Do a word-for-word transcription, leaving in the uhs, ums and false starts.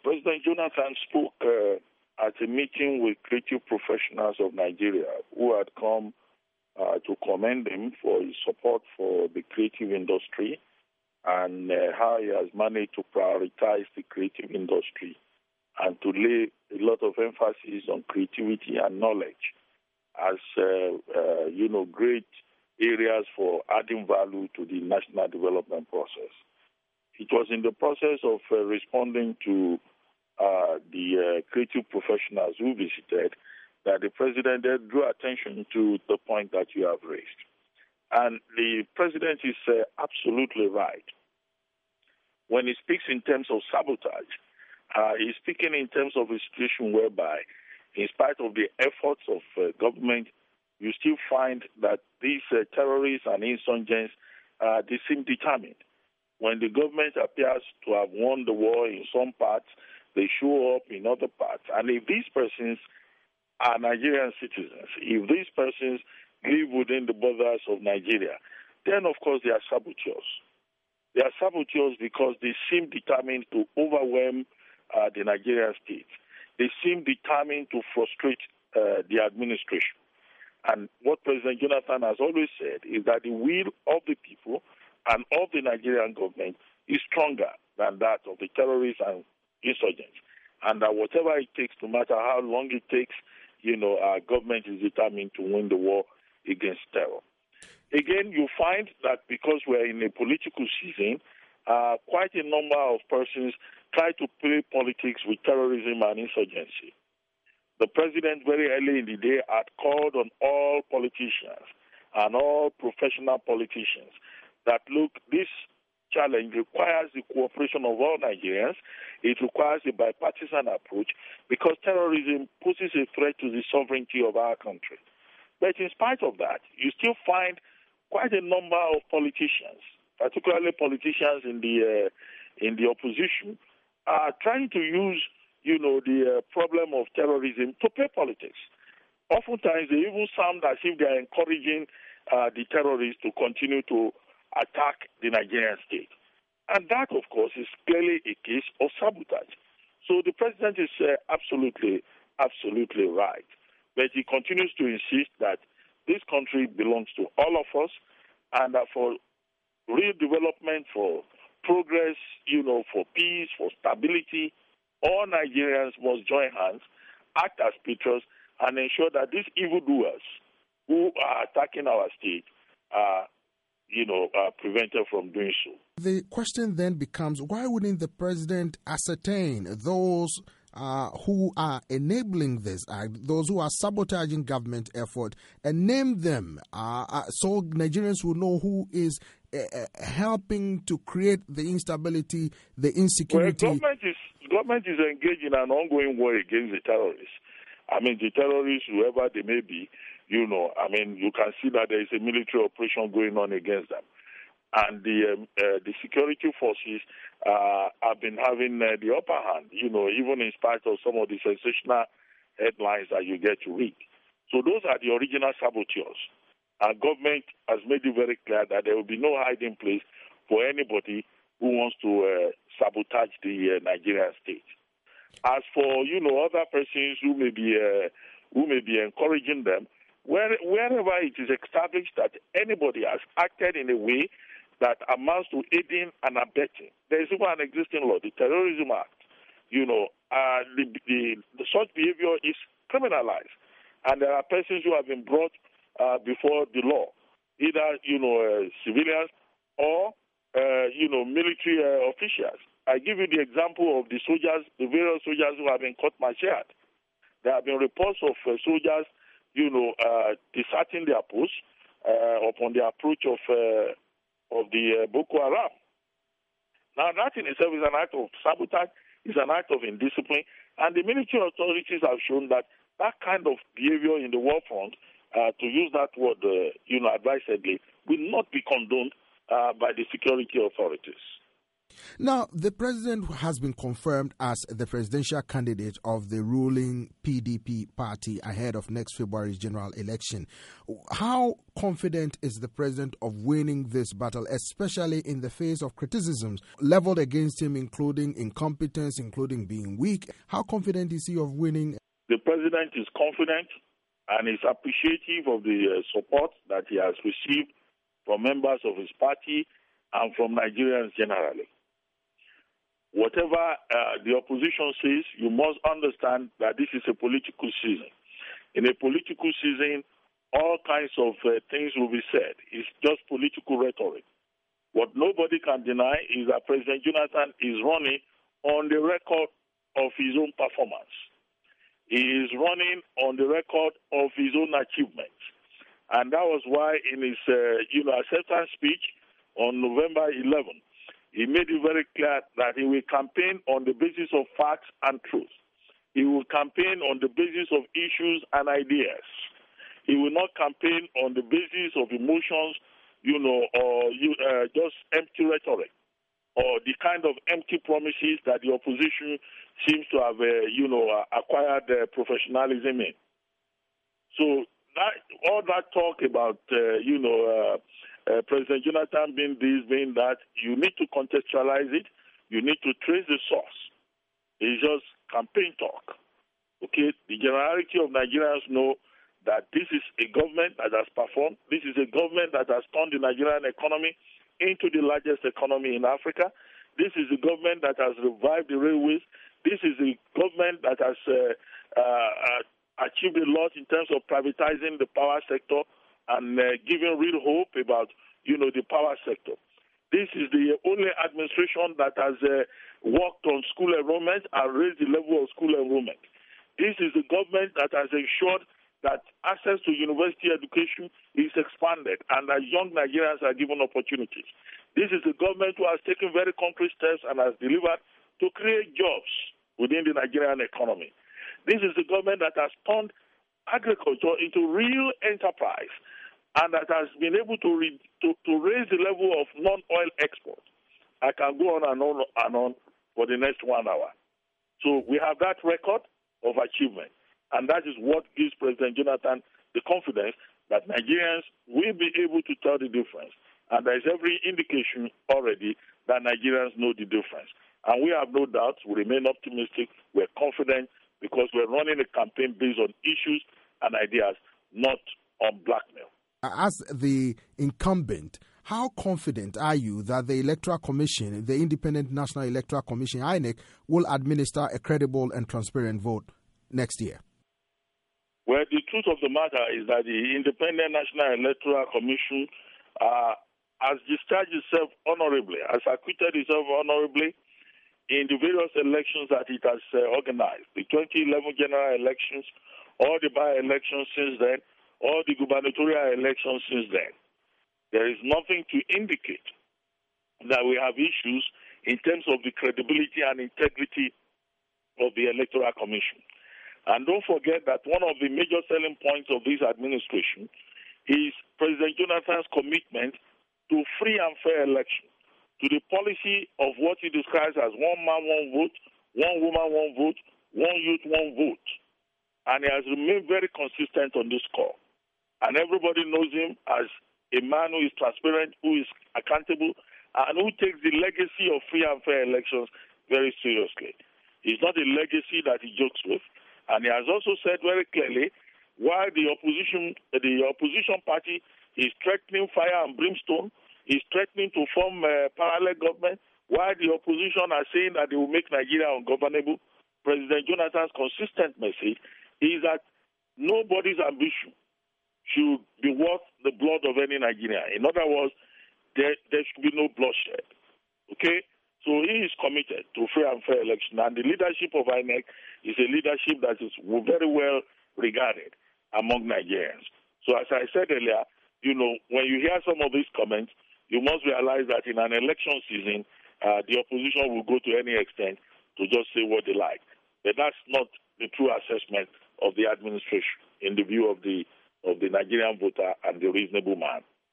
President Jonathan spoke uh, at a meeting with creative professionals of Nigeria who had come uh, to commend him for his support for the creative industry and uh, how he has managed to prioritize the creative industry and to lay a lot of emphasis on creativity and knowledge as, uh, uh, you know, great areas for adding value to the national development process. It was in the process of uh, responding to uh, the uh, creative professionals who visited that the president drew attention to the point that you have raised. And the president is uh, absolutely right. When he speaks in terms of sabotage, uh, he's speaking in terms of a situation whereby, in spite of the efforts of uh, government, you still find that these uh, terrorists and insurgents, uh, they seem determined. When the government appears to have won the war in some parts, they show up in other parts. And if these persons are Nigerian citizens, if these persons live within the borders of Nigeria, then of course they are saboteurs. They are saboteurs because they seem determined to overwhelm uh, the Nigerian state. They seem determined to frustrate uh, the administration. And what President Jonathan has always said is that the will of the people and of the Nigerian government is stronger than that of the terrorists and insurgents. And that whatever it takes, no matter how long it takes, you know, our government is determined to win the war against terror. Again, you find that because we're in a political season, uh, quite a number of persons try to play politics with terrorism and insurgency. The president very early in the day had called on all politicians and all professional politicians that, look, this challenge requires the cooperation of all Nigerians. It requires a bipartisan approach because terrorism poses a threat to the sovereignty of our country. But in spite of that, you still find quite a number of politicians, particularly politicians in the uh, in the opposition, are trying to use, you know, the uh, problem of terrorism to play politics. Oftentimes, they even sound as if they are encouraging uh, the terrorists to continue to attack the Nigerian state. And that, of course, is clearly a case of sabotage. So the president is uh, absolutely, absolutely right. But he continues to insist that this country belongs to all of us, and that for real development, for progress, you know, for peace, for stability, all Nigerians must join hands, act as patriots, and ensure that these evildoers who are attacking our state are, you know, are prevented from doing so. The question then becomes, why wouldn't the president ascertain those Uh, who are enabling this act, those who are sabotaging government effort, and name them uh, uh, so Nigerians will know who is uh, uh, helping to create the instability, the insecurity? Well, government is, government is engaged in an ongoing war against the terrorists. I mean, the terrorists, whoever they may be, you know, I mean, you can see that there is a military operation going on against them. And the um, uh, the security forces uh, have been having uh, the upper hand, you know, even in spite of some of the sensational headlines that you get to read. So those are the original saboteurs. Our government has made it very clear that there will be no hiding place for anybody who wants to uh, sabotage the uh, Nigerian state. As for, you know, other persons who may be uh, who may be encouraging them, where, wherever it is established that anybody has acted in a way that amounts to aiding and abetting. There is even an existing law, the Terrorism Act. You know, uh, the, the, the such behavior is criminalized, and there are persons who have been brought uh, before the law, either, you know, uh, civilians or, uh, you know, military uh, officials. I give you the example of the soldiers, the various soldiers who have been court-martialed. There have been reports of uh, soldiers, you know, uh, deserting their posts uh, upon the approach of uh, of the uh, Boko Haram. Now, that in itself is an act of sabotage, is an act of indiscipline, and the military authorities have shown that that kind of behavior in the war front, uh, to use that word, uh, you know, advisedly, will not be condoned uh, by the security authorities. Now, the president has been confirmed as the presidential candidate of the ruling P D P party ahead of next February's general election. How confident is the president of winning this battle, especially in the face of criticisms leveled against him, including incompetence, including being weak? How confident is he of winning? The president is confident and is appreciative of the uh, support that he has received from members of his party and from Nigerians generally. Whatever uh, the opposition says, you must understand that this is a political season. In a political season, all kinds of uh, things will be said. It's just political rhetoric. What nobody can deny is that President Jonathan is running on the record of his own performance. He is running on the record of his own achievements. And that was why in his uh, you know, acceptance speech on November eleventh, he made it very clear that he will campaign on the basis of facts and truth. He will campaign on the basis of issues and ideas. He will not campaign on the basis of emotions, you know, or you, uh, just empty rhetoric, or the kind of empty promises that the opposition seems to have, uh, you know, uh, acquired uh, professionalism in. So that, all that talk about, uh, you know, uh, uh, President Jonathan being this, being that, you need to contextualize it. You need to trace the source. It's just campaign talk. Okay, the generality of Nigerians know that this is a government that has performed. This is a government that has turned the Nigerian economy into the largest economy in Africa. This is a government that has revived the railways. This is a government that has uh, uh, achieved a lot in terms of privatizing the power sector and uh, giving real hope about, you know, the power sector. This is the only administration that has uh, worked on school enrollment and raised the level of school enrollment. This is the government that has ensured that access to university education is expanded and that young Nigerians are given opportunities. This is the government who has taken very concrete steps and has delivered to create jobs within the Nigerian economy. This is the government that has turned agriculture into real enterprise and that has been able to, re- to, to raise the level of non-oil export. I can go on and on and on for the next one hour. So we have that record of achievement, and that is what gives President Jonathan the confidence that Nigerians will be able to tell the difference. And there is every indication already that Nigerians know the difference. And we have no doubt, we remain optimistic, we're confident, because we're running a campaign based on issues and ideas, not on blackmail. As the incumbent, how confident are you that the Electoral Commission, the Independent National Electoral Commission, I N E C, will administer a credible and transparent vote next year? Well, the truth of the matter is that the Independent National Electoral Commission uh, has discharged itself honorably, has acquitted itself honorably in the various elections that it has uh, organized. The twenty eleven general elections, all the by-elections since then, all the gubernatorial elections since then. There is nothing to indicate that we have issues in terms of the credibility and integrity of the Electoral Commission. And don't forget that one of the major selling points of this administration is President Jonathan's commitment to free and fair elections, to the policy of what he describes as one man, one vote, one woman, one vote, one youth, one vote. And he has remained very consistent on this score. And everybody knows him as a man who is transparent, who is accountable, and who takes the legacy of free and fair elections very seriously. It's not a legacy that he jokes with. And he has also said very clearly, while the opposition, the opposition party is threatening fire and brimstone, is threatening to form a parallel government, while the opposition are saying that they will make Nigeria ungovernable, President Jonathan's consistent message is that nobody's ambition should be worth the blood of any Nigerian. In other words, there, there should be no bloodshed. Okay? So he is committed to free and fair election. And the leadership of I N E C is a leadership that is very well regarded among Nigerians. So as I said earlier, you know, when you hear some of these comments, you must realize that in an election season, uh, the opposition will go to any extent to just say what they like. But that's not the true assessment of the administration in the view of the of the Nigerian voter and the reasonable man.